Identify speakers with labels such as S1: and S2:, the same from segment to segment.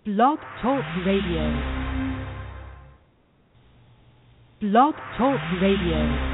S1: Blog Talk Radio. Blog Talk Radio.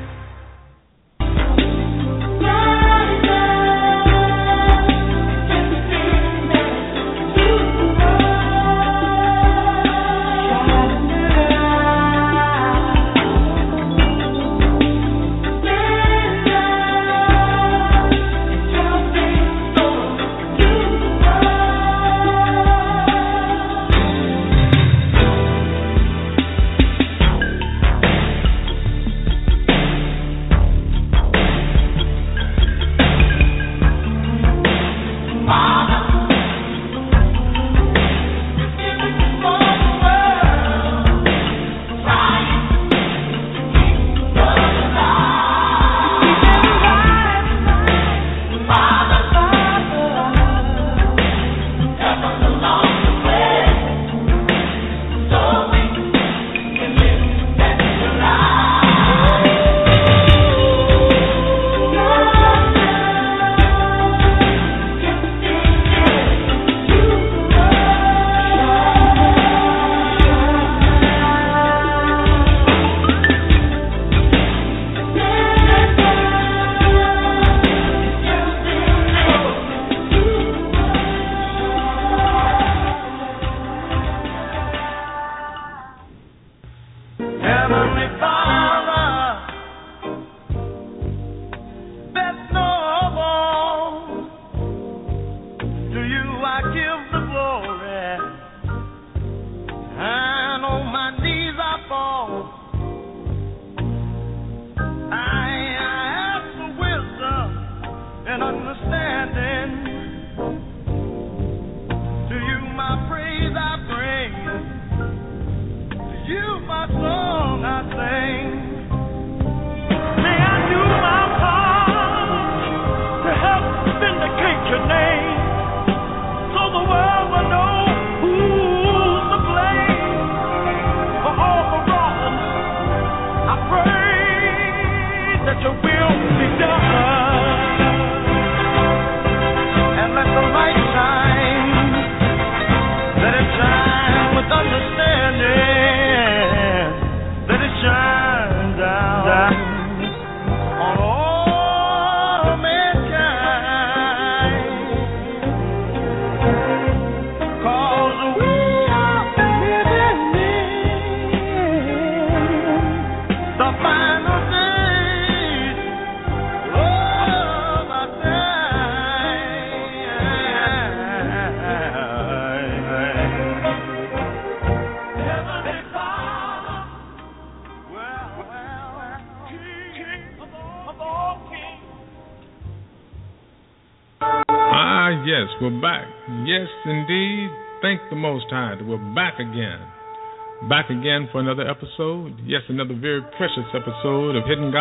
S2: We're back. Yes, indeed. Thank the Most High that we're back again. Back again for another episode. Yes, another very precious episode of Hidden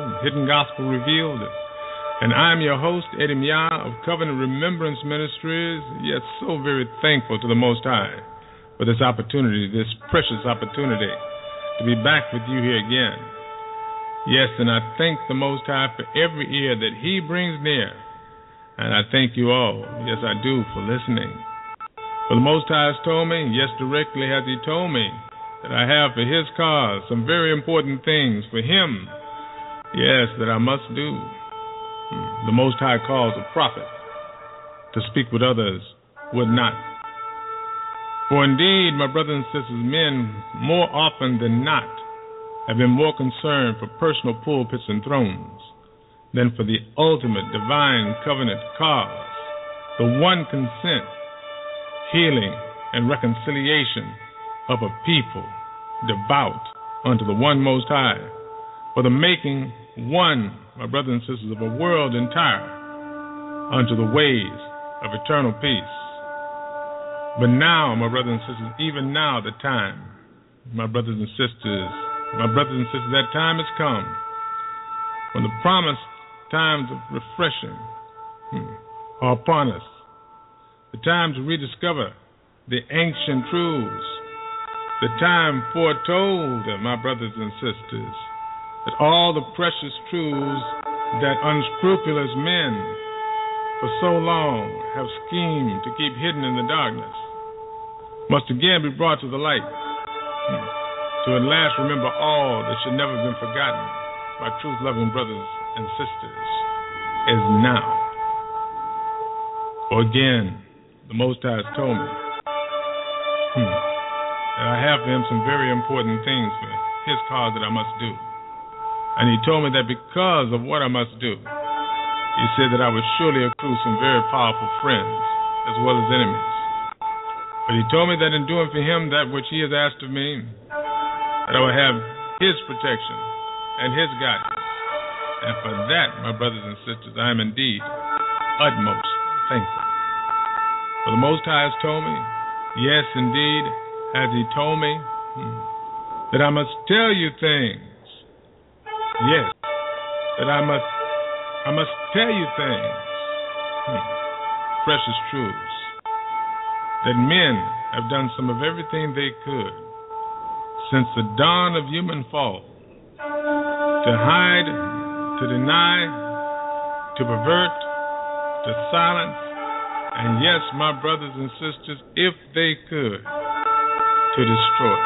S2: Gospel Revealed. And I'm your host, Eddie Mia of Covenant Remembrance Ministries. Yes, so very thankful to the Most High for this opportunity, this precious opportunity to be back with you here again. Yes, and I thank the Most High for every ear that He brings near. And I thank you all, yes I do, for listening. For the Most High has told me, yes directly has He told me, that I have for His cause some very important things for Him, yes, that I must do. The Most High calls a prophet to speak what others would not. For indeed, my brothers and sisters, men more often than not have been more concerned for personal pulpits and thrones than for the ultimate divine covenant cause, the one consent, healing, and reconciliation of a people devout unto the one Most High, for the making one, my brothers and sisters, of a world entire unto the ways of eternal peace. But now, my brothers and sisters, even now the time, my brothers and sisters, that time has come when the promised times of refreshing are upon us. The time to rediscover the ancient truths. The time foretold, my brothers and sisters, that all the precious truths that unscrupulous men for so long have schemed to keep hidden in the darkness must again be brought to the light, to at last remember all that should never have been forgotten by truth-loving brothers and sisters, is now. For again, the Most High has told me that I have for him some very important things for his cause that I must do. And he told me that because of what I must do, he said that I would surely accrue some very powerful friends as well as enemies. But he told me that in doing for him that which he has asked of me, that I will have his protection and his guidance. And for that, my brothers and sisters, I am indeed utmost thankful. For the Most High has told me, yes, indeed, has he told me, that I must tell you things. Yes, that I must tell you things, precious truths, that men have done some of everything they could since the dawn of human fall, to hide, to deny, to pervert, to silence, and yes, my brothers and sisters, if they could, to destroy.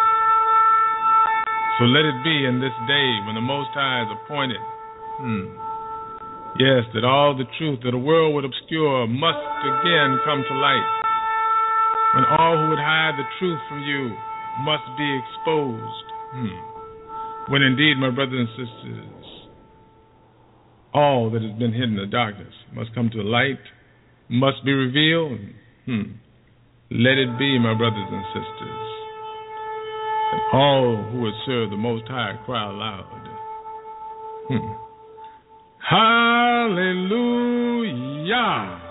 S2: So let it be in this day when the Most High is appointed, yes, that all the truth that the world would obscure must again come to light. When all who would hide the truth from you must be exposed. When indeed, my brothers and sisters, all that has been hidden in the darkness must come to the light, must be revealed. Let it be, my brothers and sisters, that all who would serve the Most High cry aloud. Hallelujah.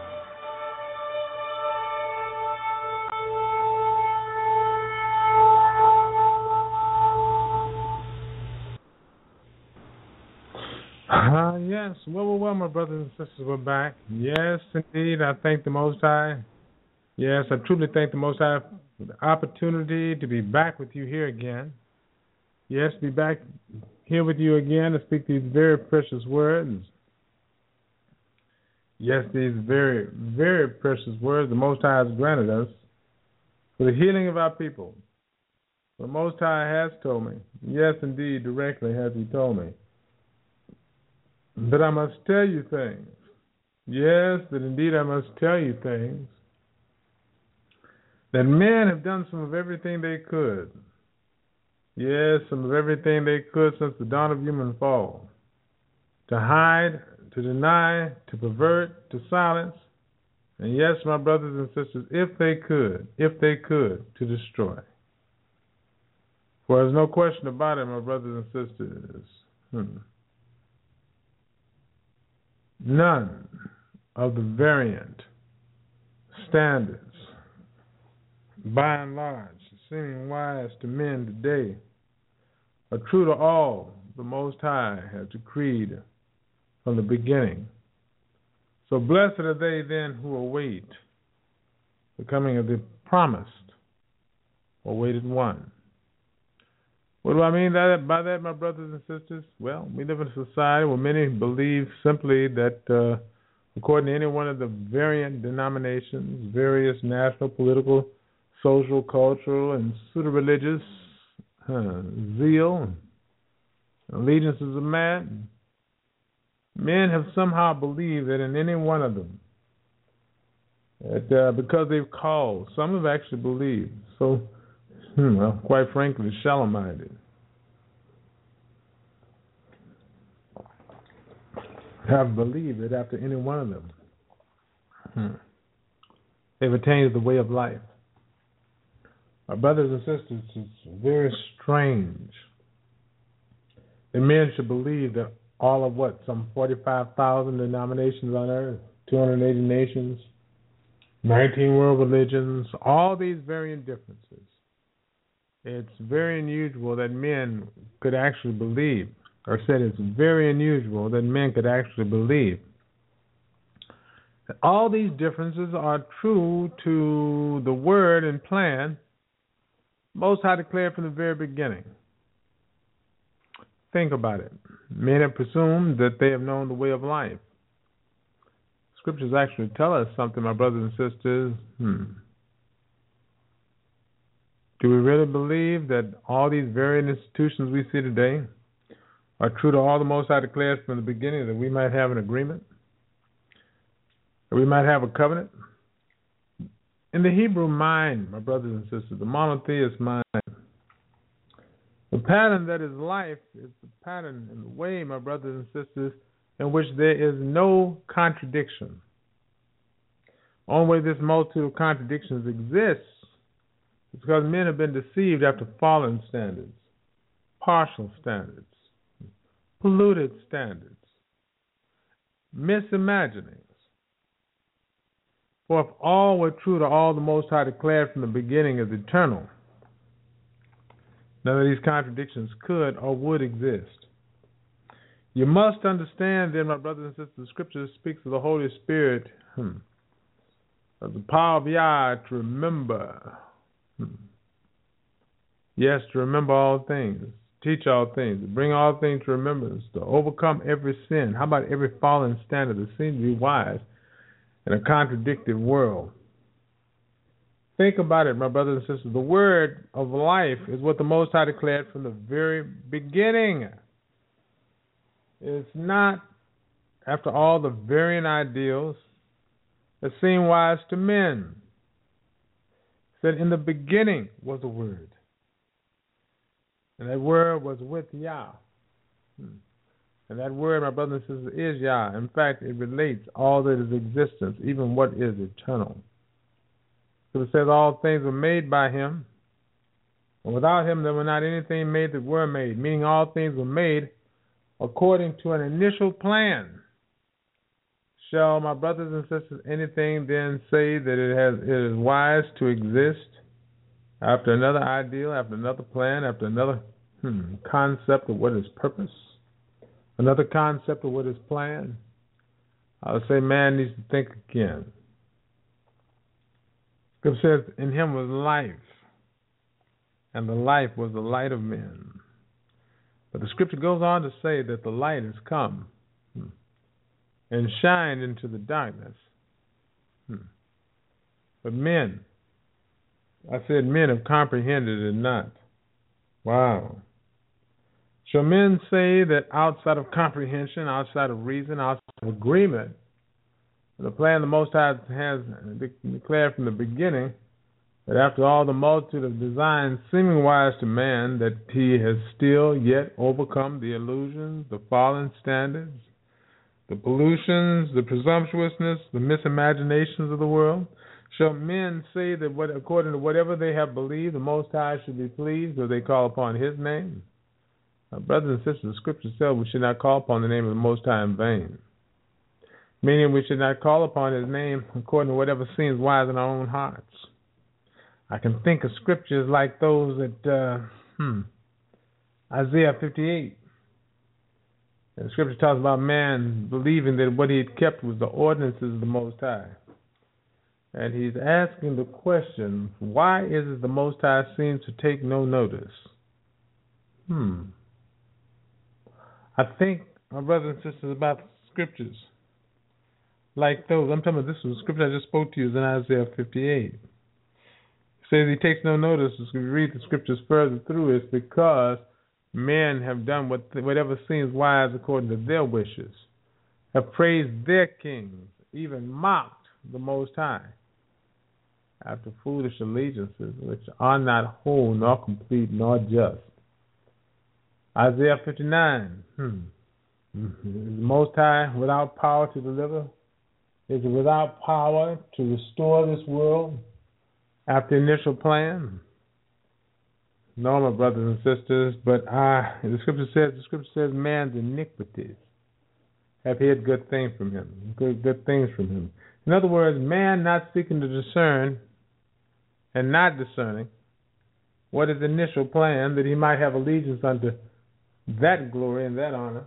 S2: Yes, well, my brothers and sisters, we're back. Yes, indeed, I thank the Most High. Yes, I truly thank the Most High for the opportunity to be back with you here again. Yes, be back here with you again to speak these very precious words. Yes, these very, very precious words the Most High has granted us for the healing of our people. The Most High has told me, yes, indeed, directly has He told me, that I must tell you things. Yes, that indeed I must tell you things. That men have done some of everything they could. Yes, some of everything they could since the dawn of human fall. To hide, to deny, to pervert, to silence. And yes, my brothers and sisters, if they could, to destroy. For there's no question about it, my brothers and sisters. None of the variant standards, by and large, seeming wise to men today, are true to all the Most High has decreed from the beginning. So blessed are they then who await the coming of the promised or awaited one. What do I mean by that, my brothers and sisters? Well, we live in a society where many believe simply that according to any one of the variant denominations, various national, political, social, cultural, and pseudo-religious zeal and allegiances of man, men have somehow believed that in any one of them, that because they've called, some have actually believed, so quite frankly, shallow-minded, have believed that after any one of them, they've attained the way of life. My brothers and sisters, it's very strange that men should believe that all of some 45,000 denominations on earth, 280 nations, 19 world religions, all these varying differences. It's very unusual that men could actually believe, or said it's very unusual that men could actually believe that all these differences are true to the word and plan Most High declared from the very beginning. Think about it. Men have presumed that they have known the way of life. Scriptures actually tell us something, my brothers and sisters. Do we really believe that all these varied institutions we see today are true to all the Most High declared from the beginning, that we might have an agreement, that we might have a covenant? In the Hebrew mind, my brothers and sisters, the monotheist mind, the pattern that is life is the pattern and the way, my brothers and sisters, in which there is no contradiction. The only way this multitude of contradictions exists is because men have been deceived after fallen standards, partial standards, polluted standards, misimaginings. For if all were true to all the Most High declared from the beginning as eternal, none of these contradictions could or would exist. You must understand then, my brothers and sisters, the Scripture speaks of the Holy Spirit, of the power of Yah to remember. Yes, to remember all things, teach all things, to bring all things to remembrance, to overcome every sin. How about every fallen standard that seems to be wise in a contradicted world? Think about it, my brothers and sisters. The word of life is what the Most High declared from the very beginning. It's not after all the varying ideals that seem wise to men. It said, in the beginning was the Word, and that Word was with Yah. And that Word, my brothers and sisters, is Yah. In fact, it relates all that is existence, even what is eternal. So it says all things were made by Him, and without Him there were not anything made that were made, meaning all things were made according to an initial plan. Shall, my brothers and sisters, anything then say that it is wise to exist after another ideal, after another plan, after another concept of what is purpose, another concept of what is plan? I would say man needs to think again. Scripture says, in Him was life, and the life was the light of men. But the Scripture goes on to say that the light has come and shined into the darkness. But men, I said men have comprehended it not. Wow. Shall men say that outside of comprehension, outside of reason, outside of agreement, the plan the Most High has declared from the beginning, that after all the multitude of designs seeming wise to man, that he has still yet overcome the illusions, the fallen standards, the pollutions, the presumptuousness, the misimaginations of the world? Shall men say that according to whatever they have believed, the Most High should be pleased, or they call upon His name? Now, brothers and sisters, the Scripture says we should not call upon the name of the Most High in vain. Meaning we should not call upon His name according to whatever seems wise in our own hearts. I can think of scriptures like those at Isaiah 58. And the Scripture talks about man believing that what he had kept was the ordinances of the Most High. And he's asking the question, why is it the Most High seems to take no notice? I think, my brothers and sisters, about scriptures like those. I'm talking about this was a scripture I just spoke to you, is in Isaiah 58. It says He takes no notice. As we read the scriptures further through, it's because men have done whatever seems wise according to their wishes, have praised their kings, even mocked the Most High, after foolish allegiances which are not whole, nor complete, nor just. Isaiah 59. Is the Most High without power to deliver? Is it without power to restore this world after the initial plan? No, my brothers and sisters, but the Scripture says man's iniquities have hid good things from him. Good things from him. In other words, man not seeking to discern and not discerning what is the initial plan, that he might have allegiance unto that glory and that honor.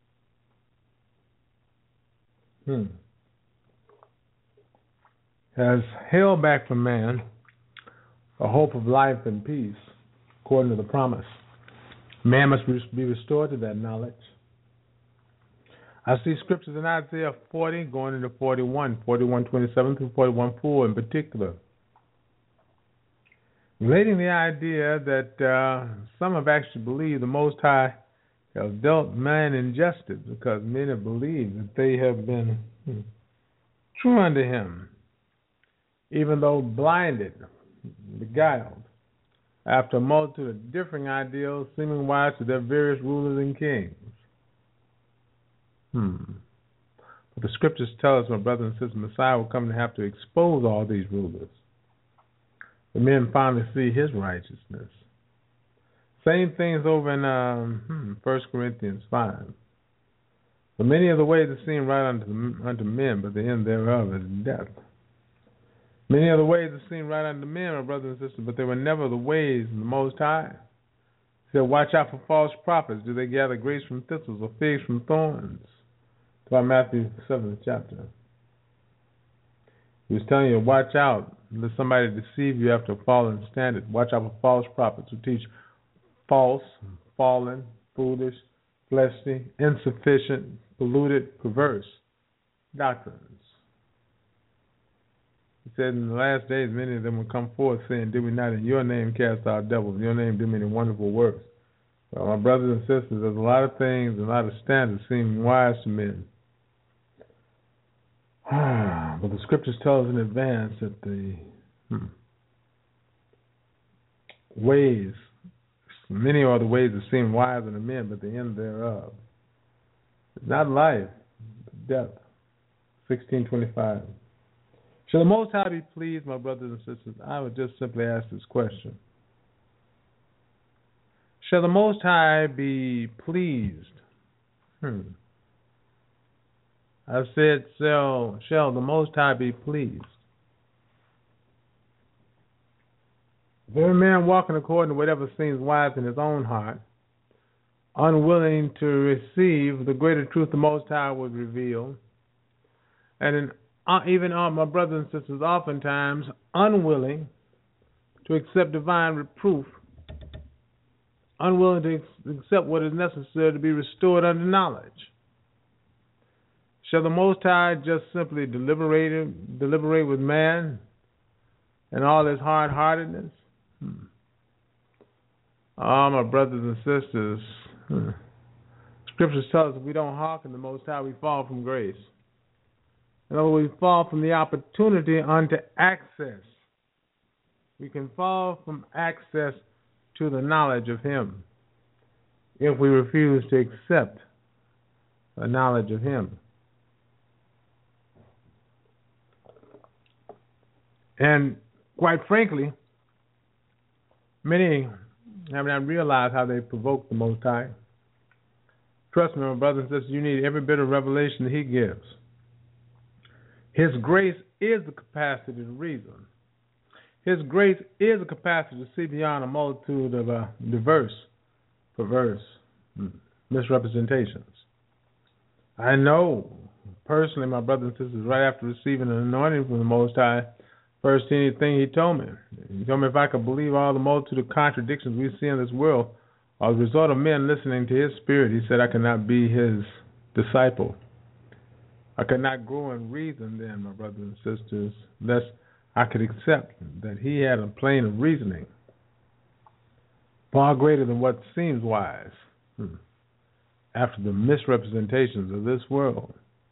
S2: Has held back from man a hope of life and peace, according to the promise. Man must be restored to that knowledge. I see scriptures in Isaiah 40 going into 41, 41:27 through 41:4 in particular. relating the idea that some have actually believed the Most High has dealt man injustice because men have believed that they have been true unto him, even though blinded, beguiled, after a multitude of differing ideals, seeming wise to their various rulers and kings. But the scriptures tell us, my brothers and sisters, Messiah will come to have to expose all these rulers. The men finally see his righteousness. Same things over in 1 Corinthians 5. For many of the ways that seem right unto men, but the end thereof is death. Many of the ways that seem right unto men, my brothers and sisters, but they were never the ways of the Most High. He said, watch out for false prophets. Do they gather grapes from thistles or figs from thorns? It's about Matthew 7th chapter. He was telling you, watch out. Let somebody deceive you after a fallen standard. Watch out for false prophets who teach false, fallen, foolish, fleshly, insufficient, polluted, perverse doctrines. He said in the last days many of them will come forth saying, did we not in your name cast out devils? In your name do many wonderful works. Well, my brothers and sisters, there's a lot of things, a lot of standards seem wise to men. But the scriptures tell us in advance that the ways, many are the ways that seem wise unto men, but the end thereof is not life, but death. 16:25. Shall the Most High be pleased, my brothers and sisters? I would just simply ask this question. Shall the Most High be pleased? I said, shall the Most High be pleased? If every man walking according to whatever seems wise in his own heart, unwilling to receive the greater truth the Most High would reveal, and even my brothers and sisters oftentimes unwilling to accept divine reproof, unwilling to accept what is necessary to be restored unto knowledge. Shall the Most High just simply deliberate with man and all his hard-heartedness? My brothers and sisters, scriptures tell us if we don't hearken the Most High, we fall from grace. In other words, we fall from the opportunity unto access. We can fall from access to the knowledge of him if we refuse to accept the knowledge of him. And quite frankly, many have not realized how they provoke the Most High. Trust me, my brothers and sisters, you need every bit of revelation that he gives. His grace is the capacity to reason. His grace is the capacity to see beyond a multitude of diverse, perverse misrepresentations. I know, personally, my brothers and sisters, right after receiving an anointing from the Most High, first thing he told me if I could believe all the multitude of contradictions we see in this world as a result of men listening to his spirit, he said I could not be his disciple. I could not grow in reason then, my brothers and sisters, lest I could accept that he had a plane of reasoning far greater than what seems wise after the misrepresentations of this world.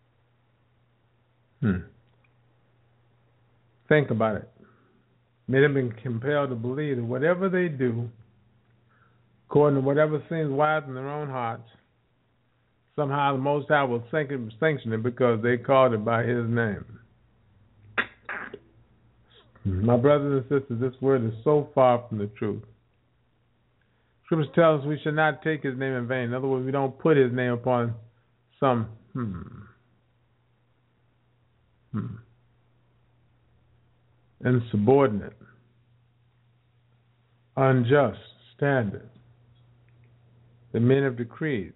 S2: Think about it. Many have been compelled to believe that whatever they do, according to whatever seems wise in their own hearts, somehow the Most High will sanction it because they called it by his name. My brothers and sisters, this word is so far from the truth. Scriptures tell us we should not take his name in vain. In other words, we don't put his name upon some insubordinate, unjust standard that men have decreed.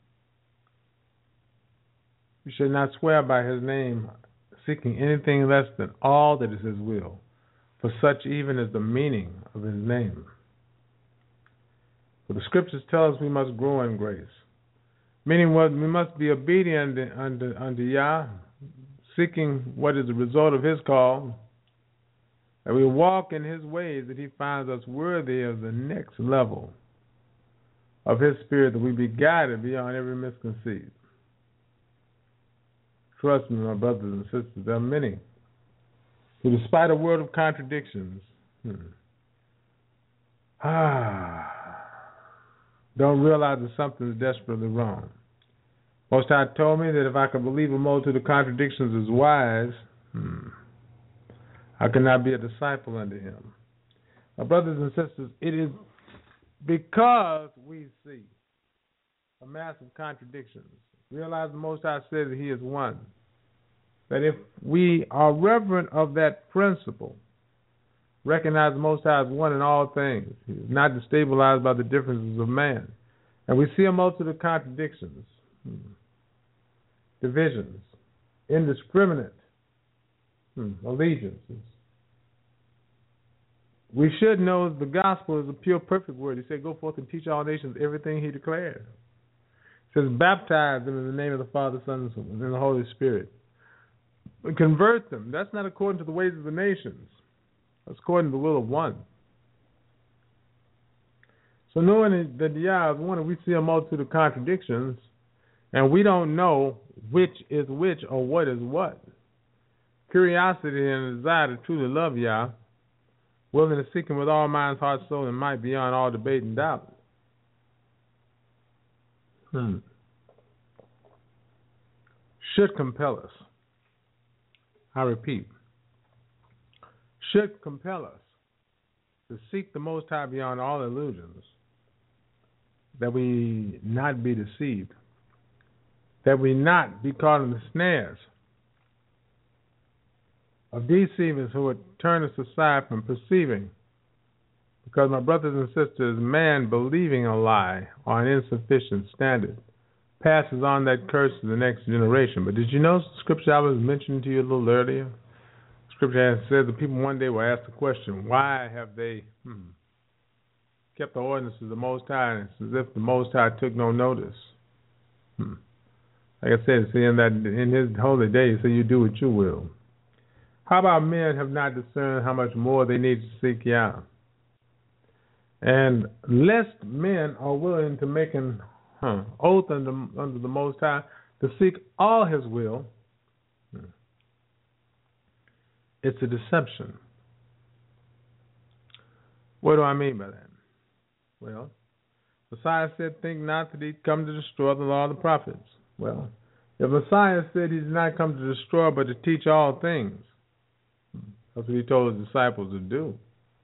S2: We should not swear by his name, seeking anything less than all that is his will, for such even is the meaning of his name. For the scriptures tell us we must grow in grace, meaning what we must be obedient unto Yah, seeking what is the result of his call, that we walk in His ways, that He finds us worthy of the next level of His Spirit, that we be guided beyond every misconceit. Trust me, my brothers and sisters, there are many who, despite a world of contradictions, don't realize that something is desperately wrong. Most High told me that if I could believe a multitude of contradictions is wise, I could not be a disciple unto Him. My brothers and sisters, it is because we see a mass of contradictions. Realize the Most High says that He is one. That if we are reverent of that principle, recognize the Most High as one in all things, He is not destabilized by the differences of man. And we see a multitude of contradictions, divisions, indiscriminate allegiances. We should know the gospel is a pure, perfect word. He said, go forth and teach all nations everything He declared. He says, baptize them in the name of the Father, Son, and the Holy Spirit. And convert them. That's not according to the ways of the nations. That's according to the will of one. So knowing that Yah is one, and we see a multitude of contradictions, and we don't know which is which or what is what. Curiosity and a desire to truly love Yah, willing to seek Him with all minds, heart, soul, and might beyond all debate and doubt. Should compel us. I repeat, should compel us to seek the Most High beyond all illusions, that we not be deceived, that we not be caught in the snares of deceivers who would turn us aside from perceiving. Because, my brothers and sisters, man believing a lie or an insufficient standard passes on that curse to the next generation. But did you notice the scripture I was mentioning to you a little earlier? Scripture has said the people one day will ask the question, why have they kept the ordinances of the Most High? And it's as if the Most High took no notice. Like I said, see, in His holy day, He said, you do what you will. How about men have not discerned how much more they need to seek Yah? And lest men are willing to make an oath under the Most High to seek all His will, it's a deception. What do I mean by that? Well, Messiah said, think not that He come to destroy the law of the prophets. Well, if Messiah said He did not come to destroy but to teach all things, that's what He told His disciples to do,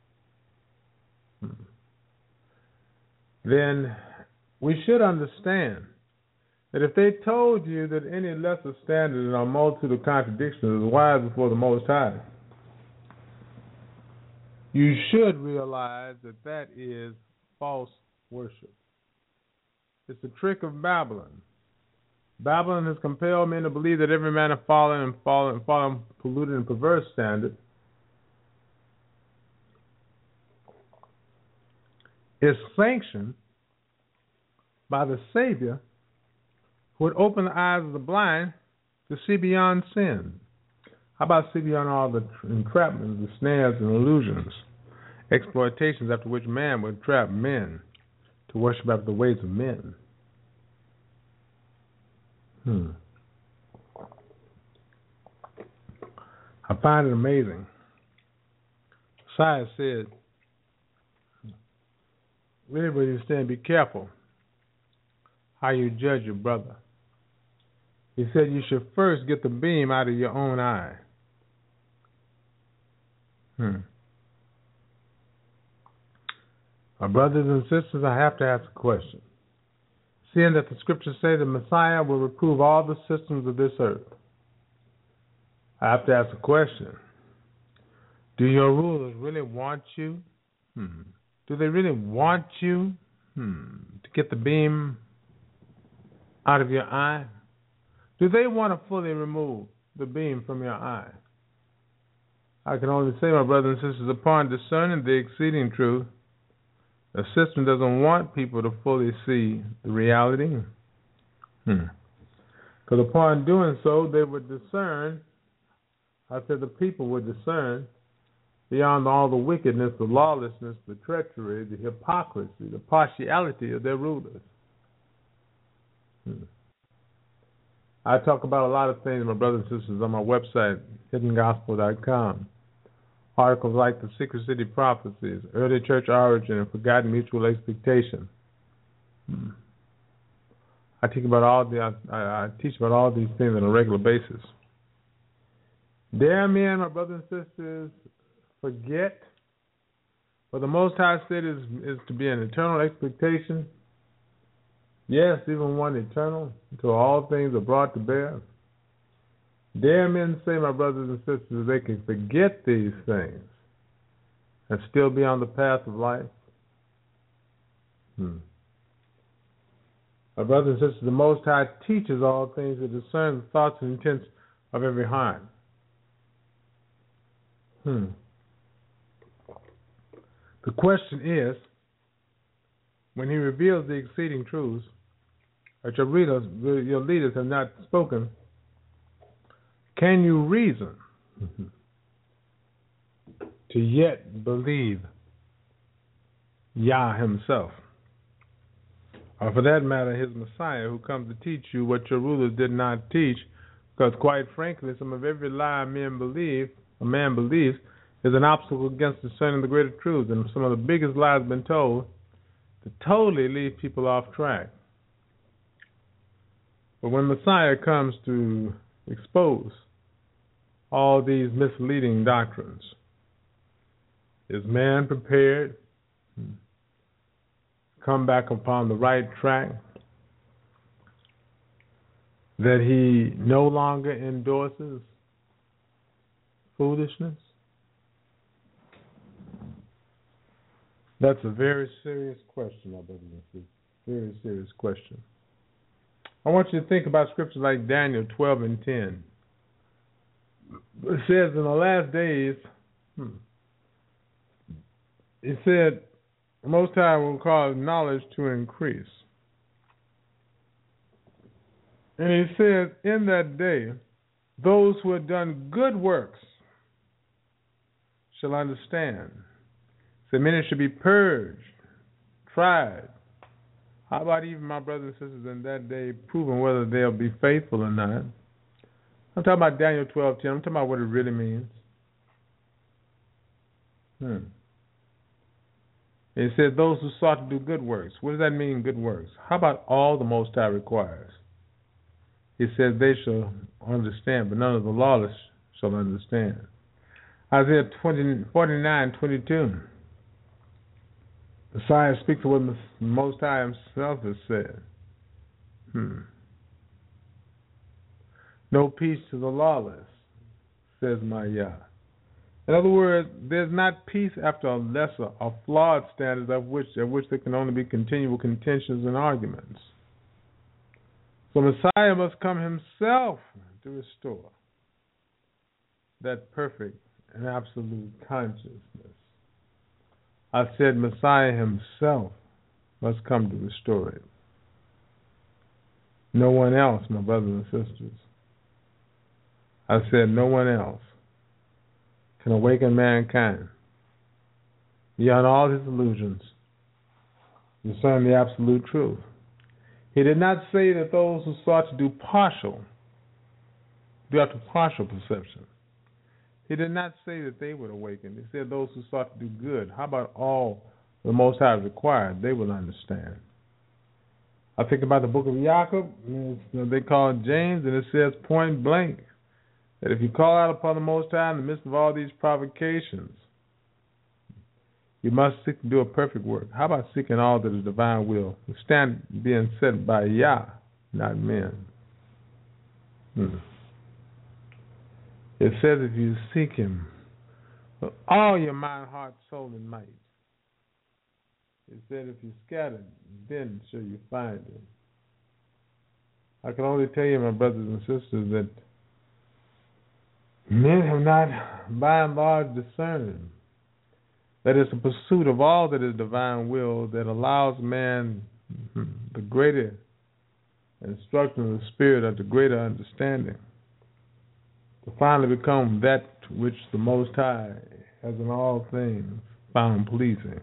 S2: then we should understand that if they told you that any lesser standard in a multitude of contradictions is wise before the Most High, you should realize that that is false worship. It's a trick of Babylon. Babylon has compelled men to believe that every man has fallen polluted and perverse standard is sanctioned by the Savior who would open the eyes of the blind to see beyond sin. How about see beyond all the entrapments, the snares and illusions, exploitations after which man would trap men to worship after the ways of men? I find it amazing. Messiah said, really, what He's saying, be careful how you judge your brother. He said you should first get the beam out of your own eye. My brothers and sisters, I have to ask a question. Seeing that the scriptures say the Messiah will reprove all the systems of this earth, I have to ask a question. Do your rulers really want you? Do they really want you to get the beam out of your eye? Do they want to fully remove the beam from your eye? I can only say, my brothers and sisters, upon discerning the exceeding truth, the system doesn't want people to fully see the reality. Because upon doing so, they would discern, I said the people would discern, beyond all the wickedness, the lawlessness, the treachery, the hypocrisy, the partiality of their rulers. I talk about a lot of things, my brothers and sisters, on my website, hiddengospel.com. Articles like the Secret City Prophecies, Early Church Origin, and Forgotten Mutual Expectation. I teach about all these things on a regular basis. Dare men, my brothers and sisters, forget what the Most High said is to be an eternal expectation? Yes, even one eternal, until all things are brought to bear. Dare men say, my brothers and sisters, they can forget these things and still be on the path of life? My brothers and sisters, the Most High teaches all things to discern the thoughts and intents of every heart. The question is, when He reveals the exceeding truths that your leaders have not spoken, can you reason to yet believe Yah Himself? Or for that matter, His Messiah, who comes to teach you what your rulers did not teach, because quite frankly, some of every lie a man believes is an obstacle against discerning the greater truths, and some of the biggest lies been told to totally leave people off track. But when Messiah comes to expose all these misleading doctrines, is man prepared to come back upon the right track, that he no longer endorses foolishness? That's a very serious question, my brothers and sisters. Very serious question. I want you to think about scriptures like Daniel 12 and 10. It says in the last days, it said, the Most High will cause knowledge to increase. And He says, in that day, those who have done good works shall understand. So many should be purged, tried. How about even my brothers and sisters in that day proving whether they'll be faithful or not? I'm talking about Daniel 12:10. I'm talking about what it really means. It said those who sought to do good works. What does that mean, good works? How about all the Most High requires? He says they shall understand, but none of the lawless shall understand. Isaiah 49:22. Messiah speaks of what the Most High Himself has said. No peace to the lawless, says my Yah. In other words, there's not peace after a lesser or flawed standard at which there can only be continual contentions and arguments. So Messiah must come Himself to restore that perfect and absolute consciousness. I said Messiah Himself must come to restore it. No one else, my brothers and sisters. I said no one else can awaken mankind beyond all his illusions, discern the absolute truth. He did not say that those who sought to do partial perception. He did not say that they would awaken. He said those who sought to do good. How about all the Most High required? They will understand. I think about the book of Jacob. They call it James, and it says point blank that if you call out upon the Most High in the midst of all these provocations, you must seek to do a perfect work. How about seeking all that is divine will? The stand being set by Yah, not men. It says if you seek Him with all your mind, heart, soul, and might. It said if you scattered, then shall you find Him. I can only tell you, my brothers and sisters, that men have not, by and large, discerned that it's the pursuit of all that is divine will that allows man the greater instruction of the Spirit unto greater understanding, to finally become that which the Most High has in all things found pleasing.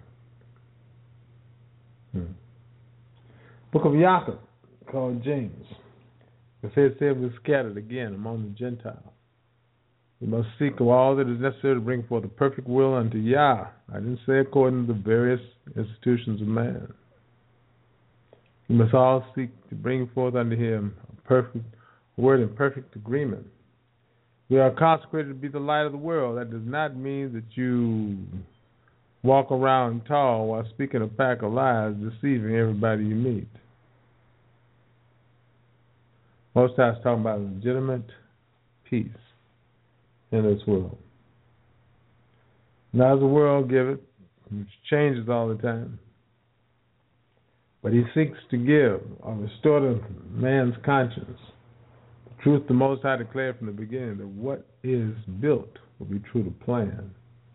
S2: Book of Jacob, called James. The faith said was scattered again among the Gentiles. We must seek of all that is necessary to bring forth a perfect will unto Yah. I didn't say according to the various institutions of man. We must all seek to bring forth unto him a perfect word in perfect agreement. We are consecrated to be the light of the world. That does not mean that you walk around tall while speaking a pack of lies, deceiving everybody you meet. Most times talking about legitimate peace in this world. Not as the world giveth, which changes all the time, but he seeks to give or restore to man's conscience the truth the Most High declared from the beginning, that what is built will be true to plan.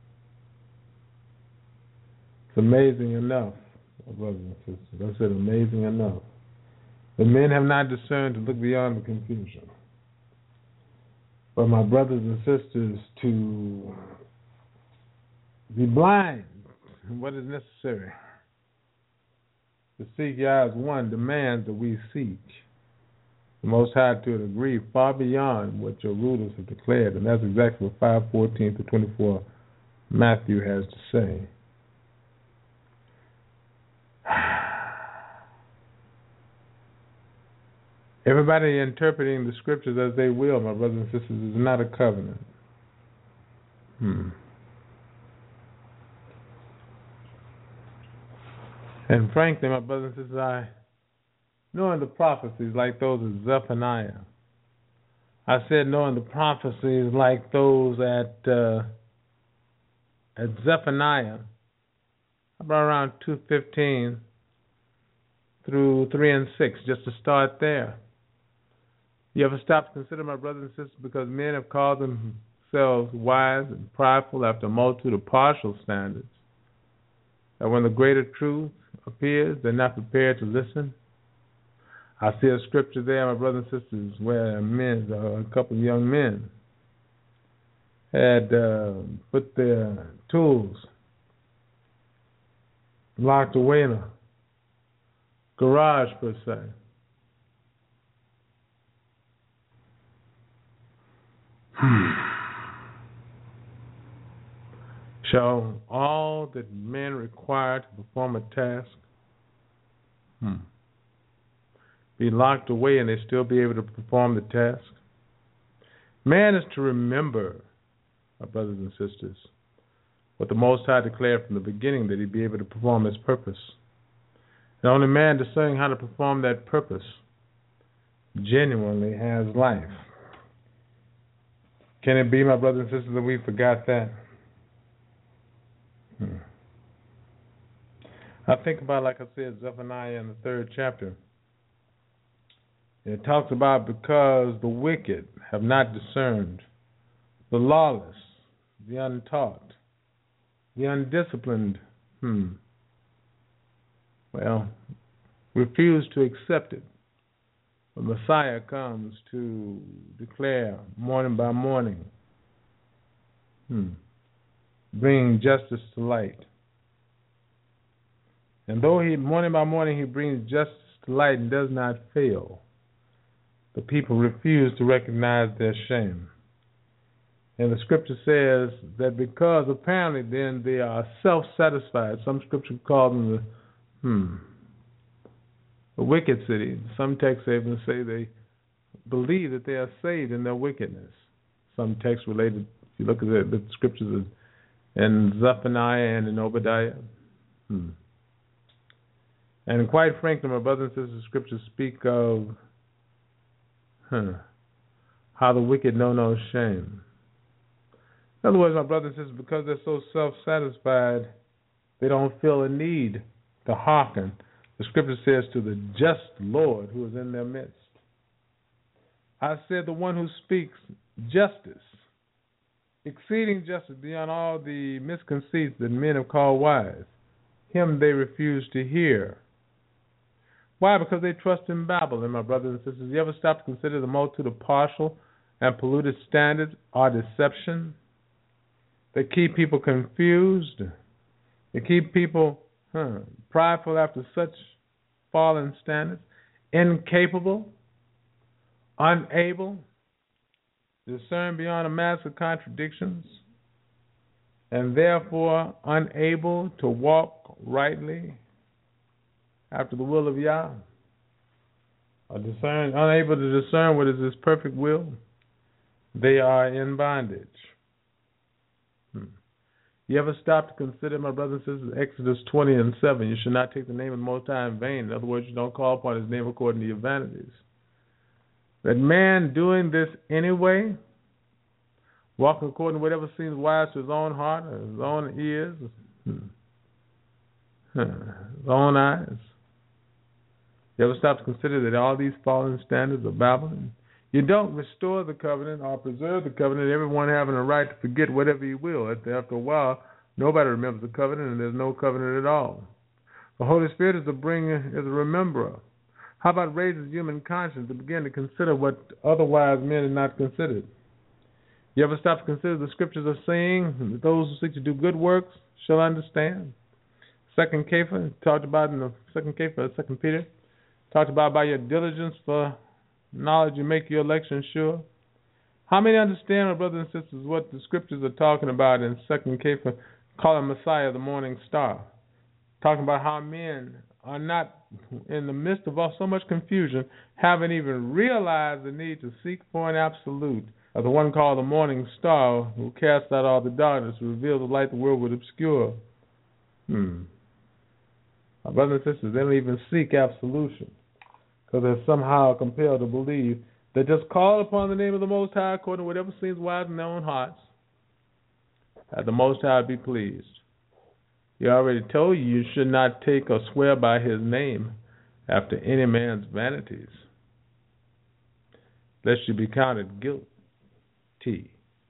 S2: It's amazing enough, brothers and sisters. I said amazing enough. The men have not discerned to look beyond the confusion. But my brothers and sisters, to be blind in what is necessary to seek Yah's one demands that we seek the Most High to a degree far beyond what your rulers have declared. And that's exactly what 5:14 to 24 Matthew has to say. Everybody interpreting the scriptures as they will, my brothers and sisters, is not a covenant. And frankly, my brothers and sisters, knowing the prophecies like those of Zephaniah, I said knowing the prophecies like those at Zephaniah, about around 2:15 through 3 and 6, just to start there. You ever stop to consider, my brothers and sisters, because men have called themselves wise and prideful after a multitude of partial standards, that when the greater truth appears, they're not prepared to listen? I see a scripture there, my brothers and sisters, where a couple of young men had put their tools locked away in a garage, per se. Shall all that men require to perform a task be locked away and they still be able to perform the task? Man is to remember, my brothers and sisters, what the Most High declared from the beginning, that he'd be able to perform his purpose. And only man discerning how to perform that purpose genuinely has life. Can it be, my brothers and sisters, that we forgot that? I think about, like I said, Zephaniah in the 3rd chapter. It talks about because the wicked have not discerned, the lawless, the untaught, the undisciplined, refuse to accept it. The Messiah comes to declare morning by morning, bringing justice to light. And though morning by morning he brings justice to light and does not fail, the people refuse to recognize their shame. And the scripture says that because apparently then they are self-satisfied. Some scripture call them the wicked city. Some texts even say they believe that they are saved in their wickedness. Some texts related, if you look at the scriptures in Zephaniah and in Obadiah. And quite frankly, my brothers and sisters, scriptures speak of how the wicked know no shame. In other words, my brothers and sisters, because they're so self-satisfied, they don't feel a need to hearken. The scripture says to the just Lord who is in their midst. I said the one who speaks justice, exceeding justice beyond all the misconceits that men have called wise, him they refuse to hear. Why? Because they trust in Babylon, my brothers and sisters. You ever stop to consider the multitude of partial and polluted standards are deception?
S3: They keep people confused. They keep people prideful after such fallen standards, incapable, unable, discern beyond a mask of contradictions, and therefore unable to walk rightly after the will of Yah, unable to discern what is His perfect will. They are in bondage. You ever stop to consider, my brothers and sisters, Exodus 20:7? You should not take the name of the Most High in vain. In other words, you don't call upon His name according to your vanities. That man doing this anyway, walking according to whatever seems wise to his own heart, or his own ears, his own eyes. You ever stop to consider that all these fallen standards are Babylon? You don't restore the covenant or preserve the covenant, everyone having a right to forget whatever you will. After a while, nobody remembers the covenant, and there's no covenant at all. The Holy Spirit is a rememberer. How about raises human conscience to begin to consider what otherwise men had not considered? You ever stop to consider the scriptures are saying that those who seek to do good works shall understand? Second Peter, talked about by your diligence for knowledge you make your election sure. How many understand, my brothers and sisters, what the scriptures are talking about in 2 Peter, calling Messiah the morning star? Talking about how men are not, in the midst of so much confusion, haven't even realized the need to seek for an absolute, of the one called the morning star, who casts out all the darkness, who reveals the light the world would obscure. My brothers and sisters, they don't even seek absolution, because they're somehow compelled to believe that just call upon the name of the Most High according to whatever seems wise in their own hearts, that the Most High be pleased. He already told you should not take or swear by His name after any man's vanities, lest you be counted guilty.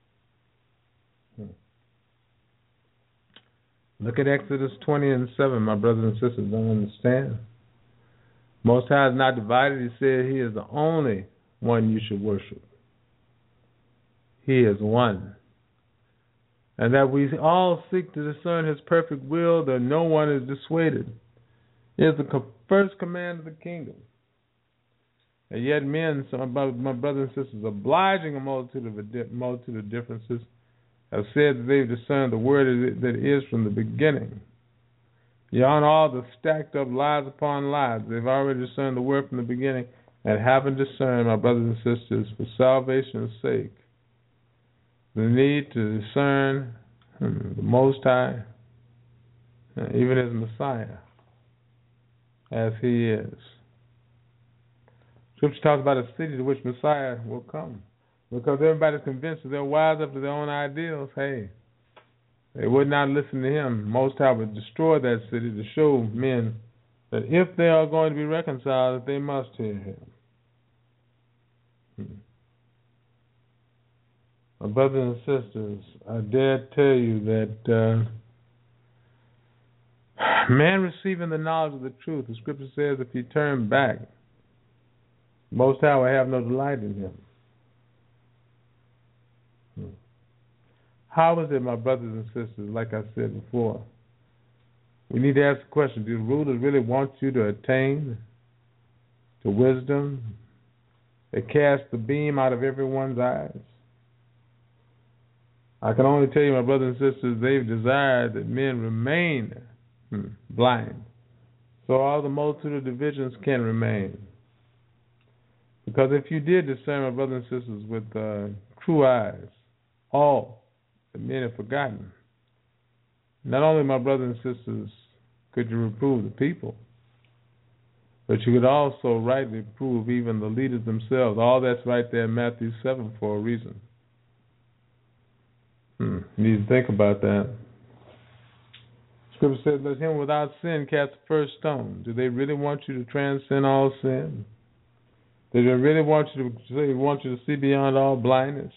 S3: Look at Exodus 20:7, my brothers and sisters. Don't understand. Most High is not divided. He said He is the only one you should worship. He is one. And that we all seek to discern His perfect will, that no one is dissuaded, is the first command of the kingdom. And yet men, my brothers and sisters, obliging a multitude of differences, have said that they've discerned the word that is from the beginning. Beyond all the stacked up lies upon lies, they've already discerned the word from the beginning, and haven't discerned, my brothers and sisters, for salvation's sake, the need to discern the Most High, even His Messiah, as He is. Scripture talks about a city to which Messiah will come, because everybody's convinced that they're wise up to their own ideals. Hey, they would not listen to Him. Most High would destroy that city to show men that if they are going to be reconciled, that they must hear Him. My brothers and sisters, I dare tell you that man receiving the knowledge of the truth, the Scripture says, if he turn back, Most High will have no delight in him. How is it, my brothers and sisters, like I said before, we need to ask the question, do the rulers really want you to attain to wisdom that casts the beam out of everyone's eyes? I can only tell you, my brothers and sisters, they've desired that men remain blind, so all the multitude of divisions can remain. Because if you did discern, my brothers and sisters, with true eyes, all that men have forgotten, not only, my brothers and sisters, could you reprove the people, but you could also rightly reprove even the leaders themselves. All that's right there in Matthew 7 for a reason. You need to think about that. Scripture says, let him without sin cast the first stone. Do they really want you to transcend all sin? Do they really want you to see beyond all blindness?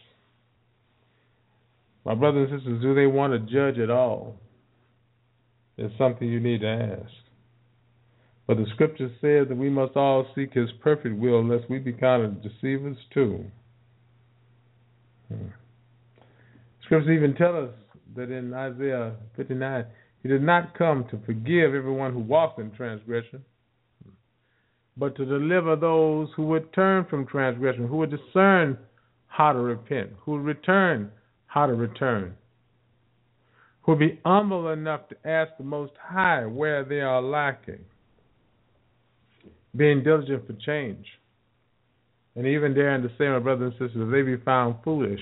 S3: My brothers and sisters, do they want to judge at all? It's something you need to ask. But the Scripture says that we must all seek His perfect will, lest we be counted deceivers too. Scriptures even tell us that in Isaiah 59, he did not come to forgive everyone who walks in transgression, but to deliver those who would turn from transgression, who would discern how to repent, who would return how to return, who would be humble enough to ask the Most High where they are lacking, being diligent for change. And even daring to say, my brothers and sisters, if they be found foolish,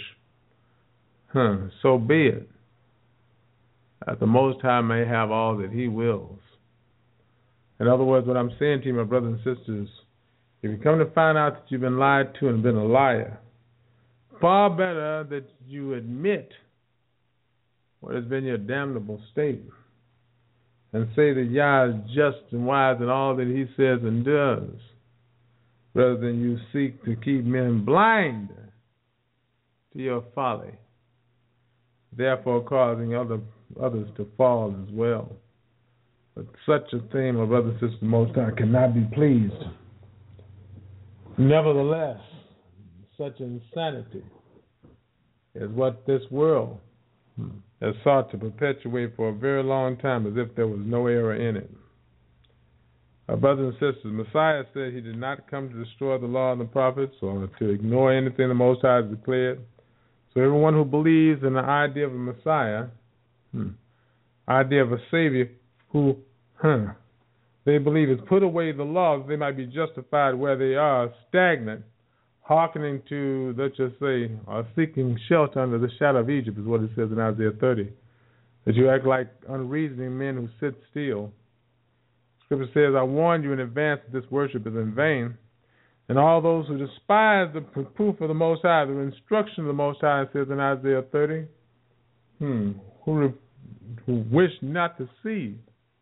S3: so be it, that the Most High may have all that He wills. In other words, what I'm saying to you, my brothers and sisters, if you come to find out that you've been lied to and been a liar, far better that you admit what has been your damnable state and say that Yah is just and wise in all that He says and does, rather than you seek to keep men blind to your folly, therefore causing others to fall as well. But such a thing, my brothers and sisters, Most High cannot be pleased. Nevertheless, such insanity is what this world has sought to perpetuate for a very long time, as if there was no error in it. Our brothers and sisters, Messiah said He did not come to destroy the law and the prophets or to ignore anything the Most High has declared. So everyone who believes in the idea of a Messiah, idea of a Savior who they believe has put away the law that they might be justified where they are stagnant, hearkening to, let's just say, or seeking shelter under the shadow of Egypt, is what it says in Isaiah 30. That you act like unreasoning men who sit still. Scripture says, I warned you in advance that this worship is in vain. And all those who despise the proof of the Most High, the instruction of the Most High, it says in Isaiah 30, who wish not to see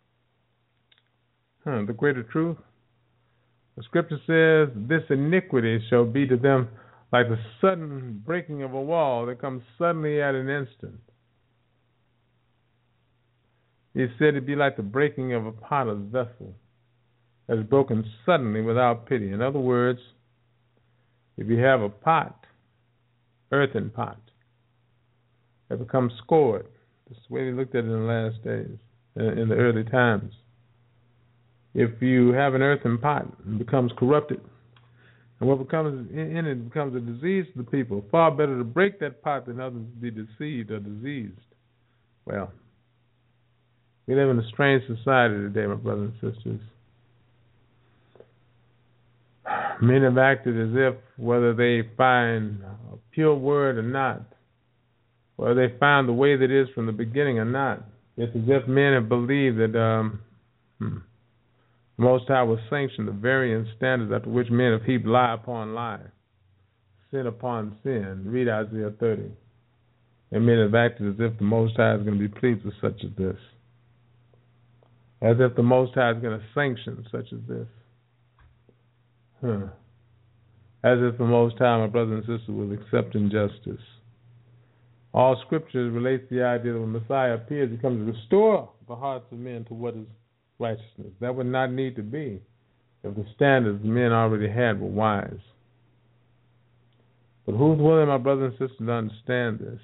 S3: the greater truth. The Scripture says, this iniquity shall be to them like the sudden breaking of a wall that comes suddenly at an instant. He said it'd be like the breaking of a potter's vessel that is broken suddenly without pity. In other words, if you have a pot, earthen pot, that becomes scored, that's the way they looked at it in the last days, in the early times. If you have an earthen pot, it becomes corrupted. And what becomes in it becomes a disease to the people. Far better to break that pot than others be deceived or diseased. Well, we live in a strange society today, my brothers and sisters. Men have acted as if, whether they find a pure word or not, whether they find the way that is from the beginning or not, it's as if men have believed that the Most High will sanction the varying standards after which men have heaped lie upon lie, sin upon sin. Read Isaiah 30. And men have acted as if the Most High is going to be pleased with such as this. As if the Most High is going to sanction such as this. As if the Most High, my brothers and sisters, will accept injustice. All Scripture relates to the idea that when Messiah appears, He comes to restore the hearts of men to what is righteousness. That would not need to be if the standards men already had were wise. But who's willing, my brothers and sisters, to understand this?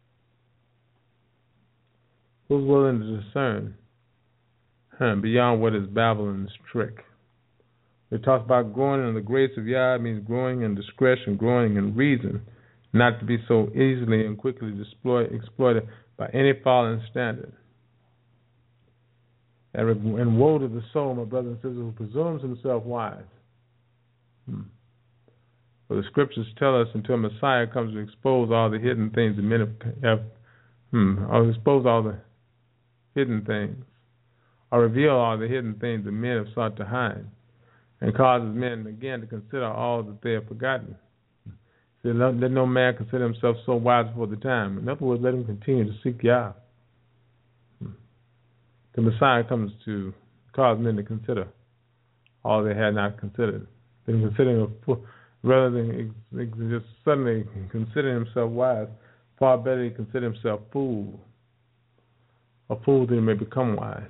S3: Who's willing to discern beyond what is Babylon's trick? It talks about growing in the grace of Yah. It means growing in discretion, growing in reason, not to be so easily and quickly exploited by any fallen standard. And woe to the soul, my brothers and sisters, who presumes himself wise. For the Scriptures tell us until Messiah comes to expose all the hidden things that men have or expose all the hidden things, or reveal all the hidden things that men have sought to hide, and causes men again to consider all that they have forgotten. So let no man consider himself so wise before the time. In other words, let him continue to seek Yah. The Messiah comes to cause men to consider all they had not considered. Then considering rather than just suddenly considering himself wise, far better he consider himself fool. A fool that he may become wise.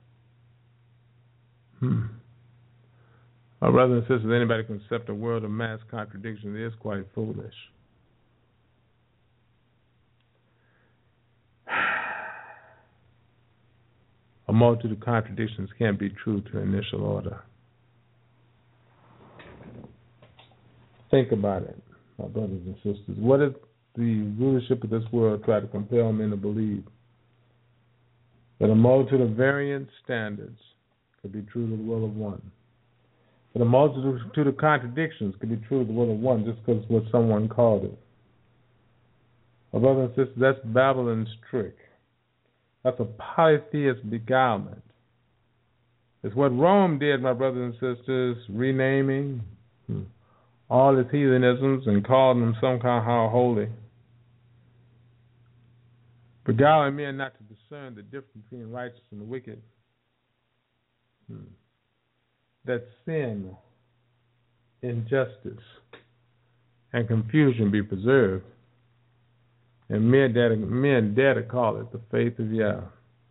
S3: My brothers and sisters, anybody can accept a world of mass contradiction is quite foolish. A multitude of contradictions can't be true to initial order. Think about it, my brothers and sisters. What if the rulership of this world tried to compel men to believe that a multitude of variant standards could be true to the will of one? That a multitude of contradictions could be true to the will of one just because what someone called it. My brothers and sisters, that's Babylon's trick. That's a polytheist beguilement. It's what Rome did, my brothers and sisters, renaming all its heathenisms and calling them somehow holy. Beguiling men not to discern the difference between righteous and the wicked. That sin, injustice, and confusion be preserved. And men dare to call it the faith of Yah.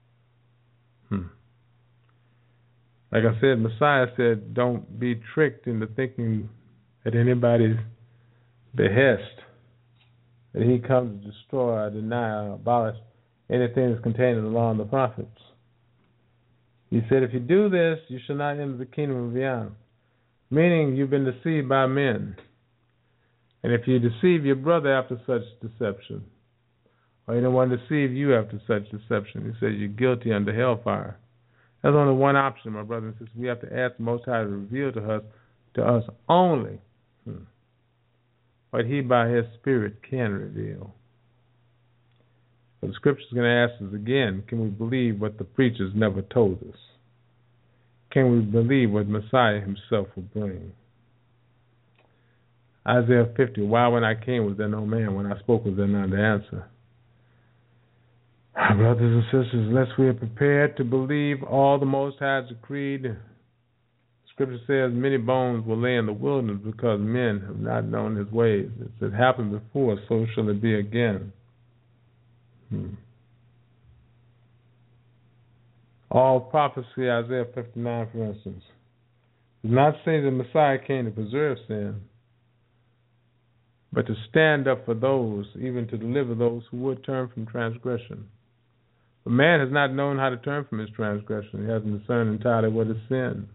S3: Like I said, Messiah said, don't be tricked into thinking at anybody's behest that he comes to destroy, deny, or abolish anything that's contained in the law and the prophets. He said, if you do this, you shall not enter the kingdom of Yah. Meaning you've been deceived by men. And if you deceive your brother after such deception, or anyone deceive you after such deception, he says you're guilty under hellfire. There's only one option, my brothers and sisters. We have to ask the Most High to reveal to us only what He by His Spirit can reveal. So the Scripture is going to ask us again, can we believe what the preachers never told us? Can we believe what Messiah Himself will bring? Isaiah 50, why when I came was there no man, when I spoke was there none to answer? Brothers and sisters, unless we are prepared to believe all the Most High has decreed, Scripture says many bones will lay in the wilderness because men have not known His ways. It happened before, so shall it be again. All prophecy, Isaiah 59, for instance, does not say the Messiah came to preserve sin, but to stand up for those, even to deliver those who would turn from transgression. But man has not known how to turn from his transgression. He hasn't discerned entirely what is sin.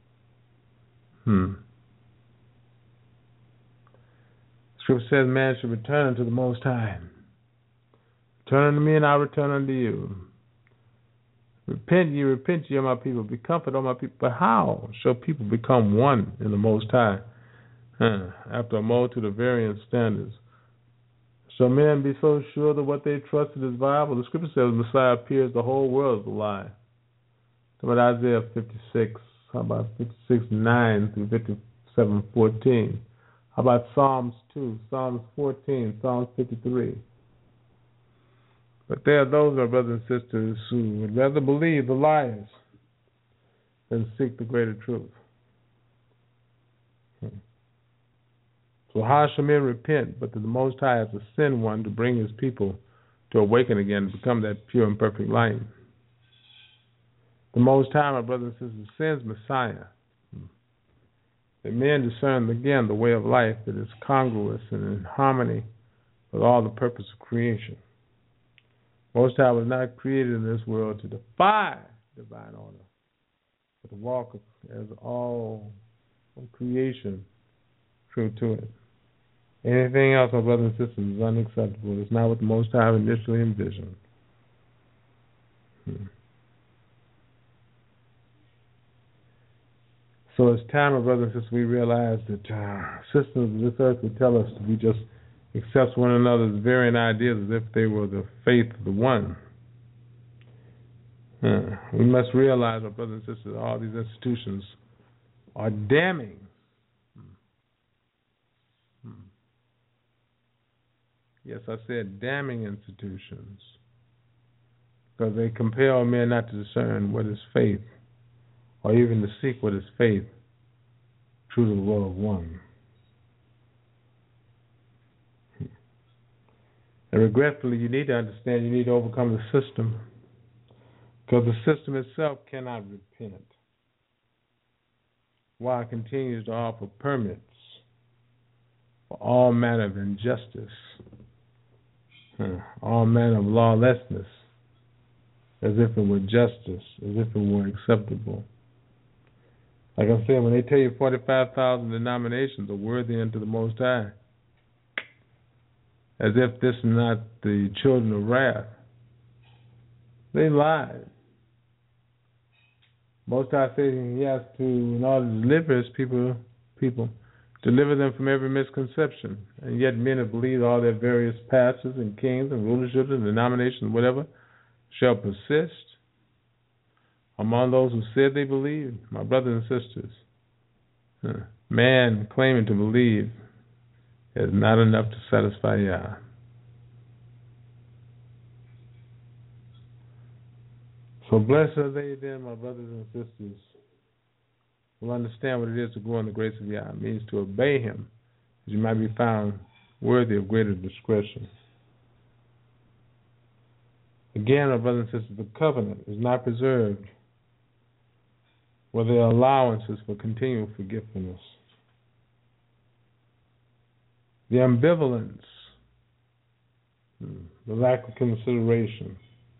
S3: Scripture says man should return unto the Most High. Return unto me, and I'll return unto you. Repent ye, my people. Be comforted, O my people. But how shall people become one in the Most High? After a multitude of variant standards. Shall men be so sure that what they trusted is viable? The Scripture says the Messiah appears, the whole world is a lie. How about Isaiah 56? How about 56:9 through 57:14? How about Psalms 2, Psalms 14, Psalms 53? But there are those, my brothers and sisters, who would rather believe the liars than seek the greater truth. So how shall men repent but that the Most High has to send one to bring His people to awaken again, to become that pure and perfect light? The Most High, my brothers and sisters, sends Messiah, that men discern again the way of life that is congruous and in harmony with all the purpose of creation. Most High was not created in this world to defy divine order, but to walk as all of creation true to it. Anything else, my brothers and sisters, is unacceptable. It's not what the Most High initially envisioned. So it's time, my brothers and sisters, we realize that systems of this earth would tell us to be just accept one another's varying ideas as if they were the faith of the one. We must realize, my brothers and sisters, all these institutions are damning. Yes, I said damning institutions, because they compel men not to discern what is faith, or even to seek what is faith, true to the will of one. And regretfully, you need to understand, you need to overcome the system, because the system itself cannot repent, while it continues to offer permits for all manner of injustice, all manner of lawlessness, as if it were justice, as if it were acceptable. Like I said, when they tell you 45,000 denominations are worthy unto the Most High, as if this is not the children of wrath, they lied. Most High said He has to, in order to deliver His people, deliver them from every misconception. And yet men have believed all their various pastors and kings and rulerships and denominations, whatever, shall persist. Among those who said they believed, my brothers and sisters, man claiming to believe is not enough to satisfy Yah. So blessed are they then, my brothers and sisters, who understand what it is to grow in the grace of Yah. It means to obey Him, that you might be found worthy of greater discretion. Again, my brothers and sisters, the covenant is not preserved where there are allowances for continual forgetfulness. The ambivalence, the lack of consideration,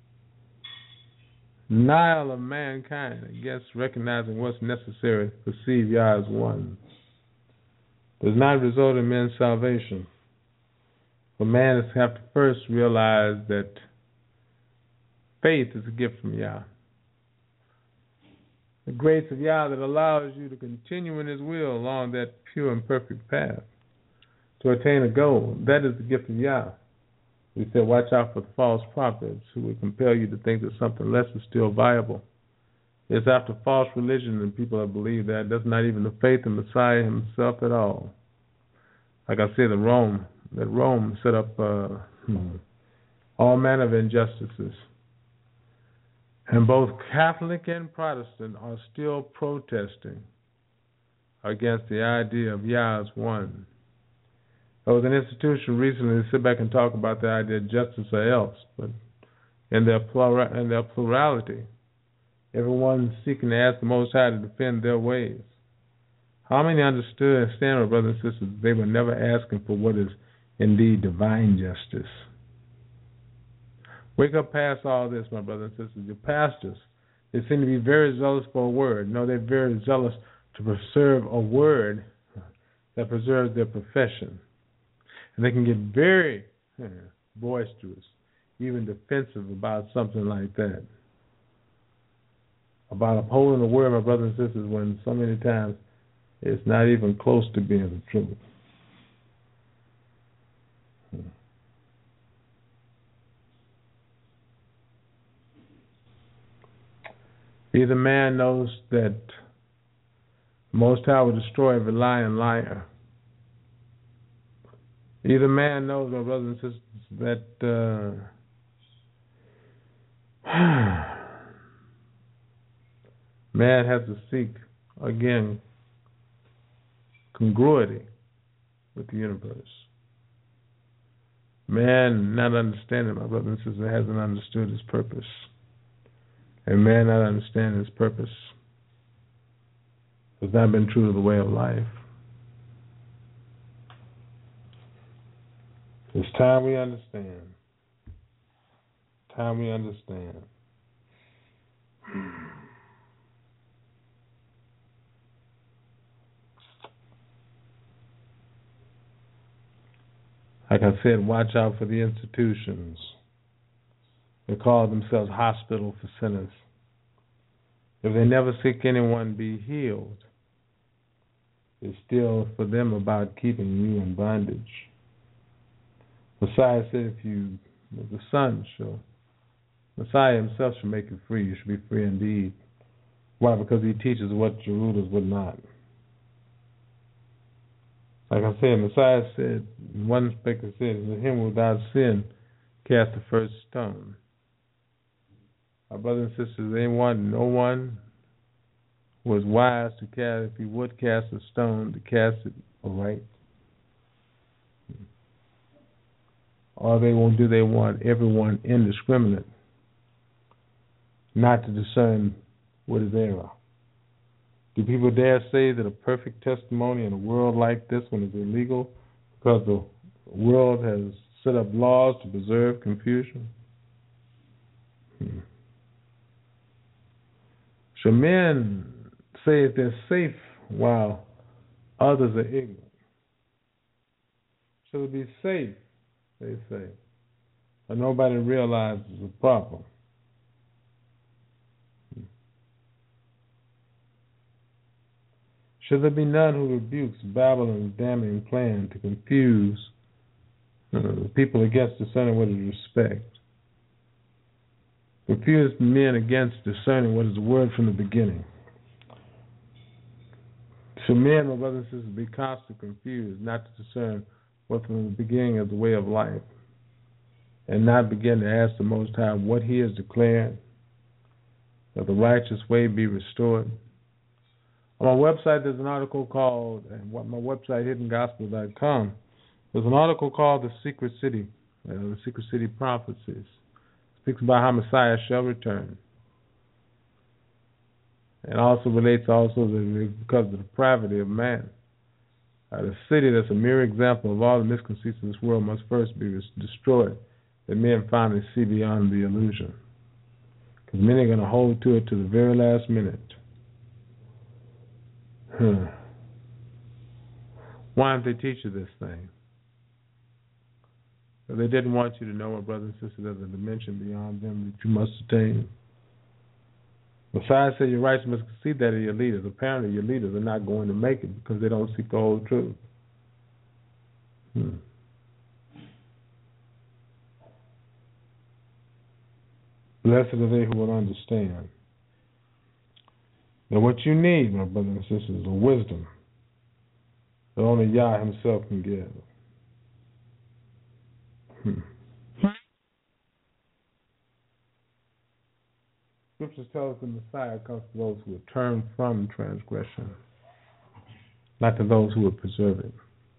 S3: denial of mankind against recognizing what's necessary to perceive Yah as one, does not result in men's salvation. For man has to have to first realize that faith is a gift from Yah. The grace of Yah that allows you to continue in His will along that pure and perfect path to attain a goal. That is the gift of Yah. We said, watch out for the false prophets who will compel you to think that something less is still viable. It's after false religion and people have believed that. That's not even the faith in Messiah Himself at all. Like I said, Rome set up all manner of injustices. And both Catholic and Protestant are still protesting against the idea of Yah as one. There was an institution recently that sit back and talk about the idea of justice or else, but in their plurality, everyone seeking to ask the Most High to defend their ways. How many understand, my brothers and sisters, they were never asking for what is indeed divine justice? Wake up past all this, my brothers and sisters. Your pastors, they seem to be very zealous for a word. No, they're very zealous to preserve a word that preserves their profession. And they can get very boisterous, even defensive about something like that. About upholding the word, my brothers and sisters, when so many times it's not even close to being the truth. Either man knows that the Most High will destroy every lying liar. Either man knows, my brothers and sisters, that man has to seek, again, congruity with the universe. Man not understanding, my brothers and sisters, hasn't understood his purpose. And man not understanding his purpose has not been true to the way of life. It's time we understand. Time we understand. Like I said, watch out for the institutions. They call themselves hospital for sinners. If they never seek anyone be healed, it's still for them about keeping you in bondage. Messiah said, Messiah himself shall make you free. You should be free indeed. Why? Because he teaches what your rulers would not. Like I said, Messiah said, one speaker said, him without sin cast the first stone. Our brothers and sisters, no one was wise to cast, if he would cast a stone, to cast it aright. All they won't do, they want everyone indiscriminate, not to discern what is error. Do people dare say that a perfect testimony in a world like this one is illegal because the world has set up laws to preserve confusion? Should men say they're safe while others are ignorant? Should it be safe, they say, but nobody realizes the problem? Should there be none who rebukes Babylon's damning plan to confuse the people against discerning what is respect? Confuse men against discerning what is the word from the beginning. Should men, my brothers and sisters, be constantly confused, not to discern what from the beginning is the way of life, and not begin to ask the Most High what He has declared, that the righteous way be restored? On my website, there's an article called, my website, hiddengospel.com, there's an article called The Secret City, The Secret City Prophecies. It speaks about how Messiah shall return. And also relates also that because of the depravity of man, the city that's a mere example of all the misconceits of this world must first be destroyed, that men finally see beyond the illusion. Because many are going to hold to it to the very last minute. Why didn't they teach you this thing? But they didn't want you to know, my brothers and sisters, there's a dimension beyond them that you must attain. Messiah said your rights must concede that of your leaders. Apparently your leaders are not going to make it because they don't seek the whole truth. Blessed are they who will understand. Now what you need, my brothers and sisters, is a wisdom that only Yah Himself can give. Scriptures tell us the Messiah comes to those who would turn from transgression, not to those who would preserve it.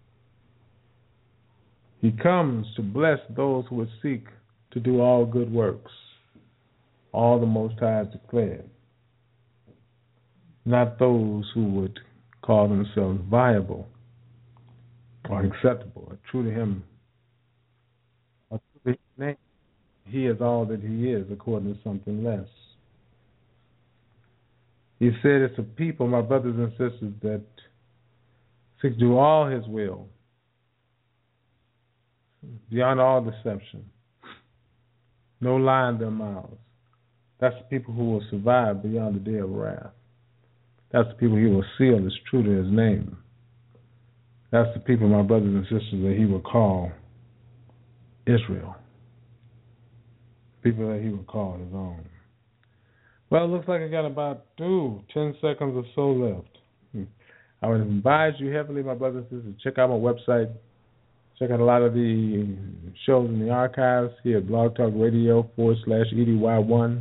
S3: He comes to bless those who would seek to do all good works, all the Most High has declared, not those who would call themselves viable or acceptable or true to Him. Or true to His name. He is all that He is, according to something less. He said it's a people, my brothers and sisters, that seek to do all His will, beyond all deception. No lie in their mouths. That's the people who will survive beyond the day of wrath. That's the people He will seal as true to His name. That's the people, my brothers and sisters, that He will call Israel. People that He will call His own. Well, it looks like I got about 10 seconds or so left. I would advise you heavily, my brothers and sisters, check out my website. Check out a lot of the shows in the archives here at Blog Talk Radio /EDY1.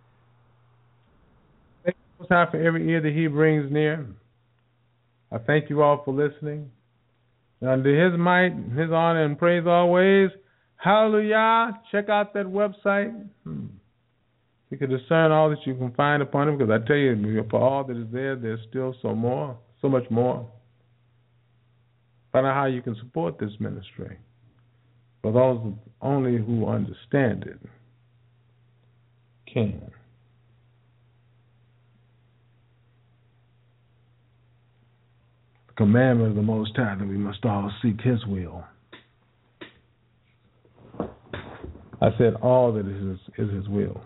S3: Thank you for every ear that He brings near. I thank you all for listening. And under His might, His honor, and praise always, hallelujah. Check out that website. You can discern all that you can find upon Him, because I tell you, for all that is there, there's still so much more. Find out how you can support this ministry. For those only who understand it can. The commandment of the Most High that we must all seek His will. I said all that is His will.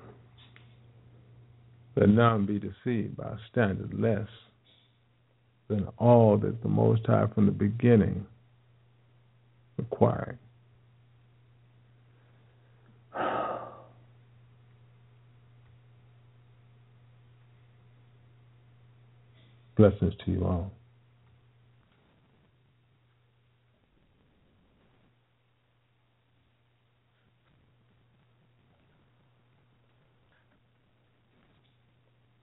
S3: Let none be deceived by a standard less than all that the Most High from the beginning required. Blessings to you all.